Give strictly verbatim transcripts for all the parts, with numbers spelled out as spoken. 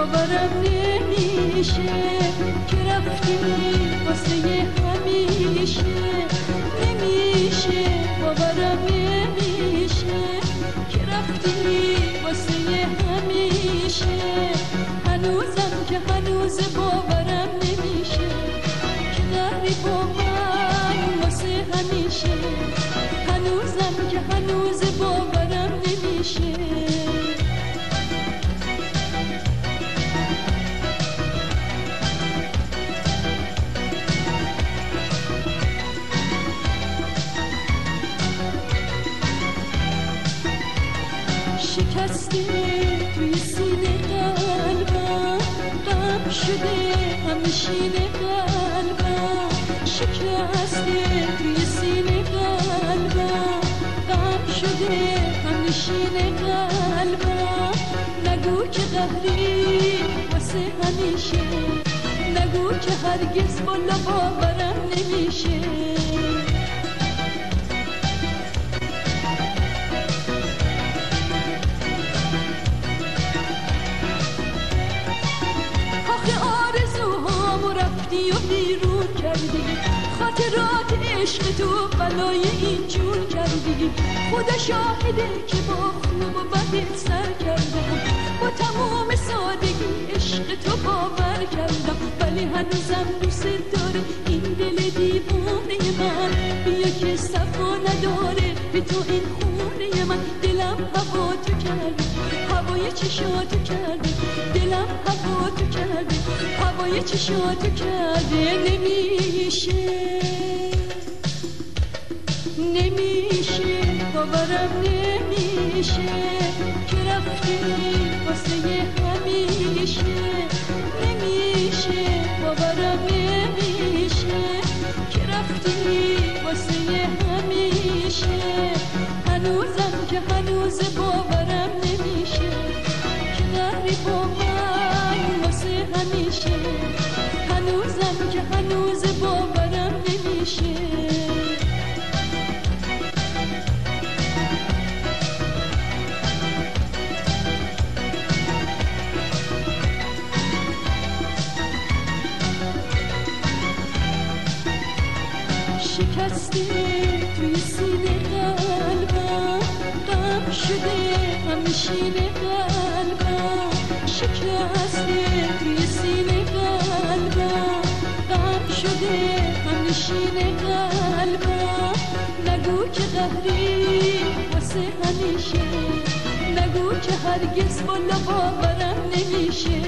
باورم نمیشه که رفتی واسه همیشه، نمیشه باورم نمیشه که رفتی واسه همیشه، هنوزم که هنوز باورم نمیشه که قهری با من واسه همیشه، هنوزم که هنوز باورم نمیشه. شکسته توی سینه قلبم، غم شده همیشینه قلبم، شکسته توی سینه قلبم، غم شده همیشینه قلبم، نگو که قهری واسه همیشه، نگو که هرگز بالا باورم نمیشه. رفتی و بیرون کردی، خاطرات عشق تو بلای این جون کردی، خدا شاهده که با خوب و بدت سر کردم، با تمام سادگی عشق تو باور کردم، ولی هنوزم دوست داره این دل دیوانه من، بیا که صفا نداره به تو این خونه من، دلم هوا تو کرده، هوای چشاتو کرده، دلم هوا تو کرده، هوای چشاتو کرده، نمیشه نمیشه باورم نمیشه که رفتی واسه همیشه، نمیشه باورم نمیشه که رفتی واسه همیشه، هنوزم که هنوز باورم نمیشه که قهری با من واسه همیشه، هنوزم که هنوز باورم نمیشه. شکسته توی سینه قلبم، غم شده همیشینه قلبم، شکسته توی سینه قلبم، غم شده همیشینه قلبم، نگو که قهری واسه همیشه، نگو که هرگز بالا باورم نمیشه.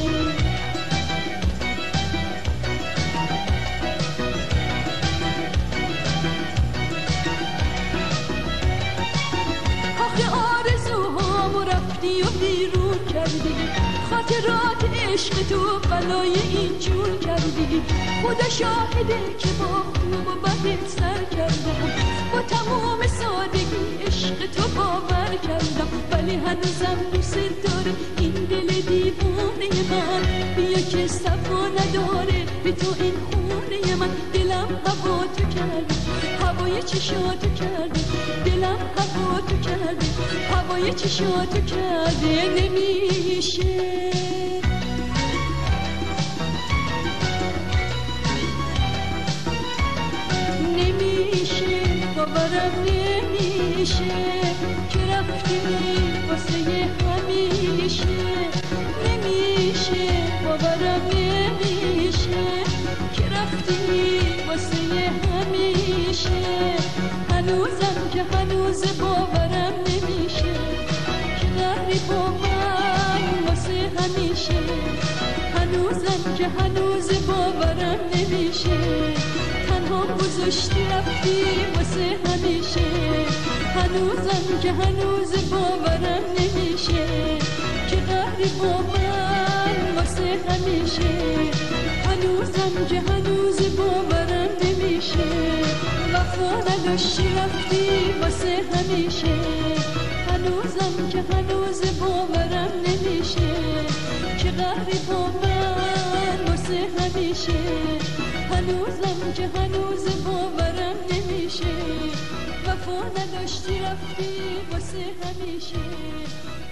رفتی و بیرون کردی، خاطرات عشق تو بلای این جون کردی، خدا شاهده که با خوب و بدت سر کردم، با تمام سادگی عشق تو باور کردم، ولی هنوزم دوست داره این دل دیوانه من، بیا که صفا نداره به تو این خونه من، دلم هوا تو کرده، هوای چشاتو کرده، دلم هوا تو کرده، هوای چشاتو کرده، نمیشه نمیشه باورم نمیشه که رفتی واسه همیشه، نمیشه باورم نمیشه که رفتی واسه همیشه، هنوزم که هنوز باورم نمیشه که قهری با من واسه همیشه، هنوزم که هنوز باورم نمیشه، تنها گذاشتی رفتی واسه همیشه، هنوزم که هنوز باورم نمیشه که قهری با من واسه همیشه، هنوزم که هنوز باورم نمیشه، وفا نداشتی رفتی واسه همیشه، هنوزم که هنوز باورم نمیشه که قهری با من واسه همیشه، هنوزم که هنوز باورم نمیشه، وفا نداشتی رفتی واسه همیشه.